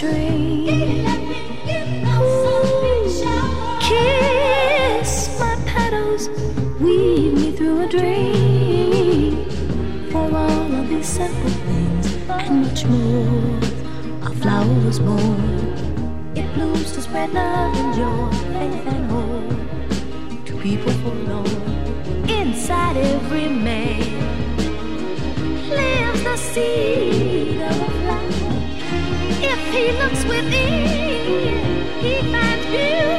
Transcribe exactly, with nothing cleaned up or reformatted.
string. Ooh, kiss my petals, weave me through a dream. For all of these simple things and much more, a flower was born. It blooms to spread love and joy, faith and hope to people forlorn. Inside every man lives the seed of a flower. If he looks within, he finds beauty.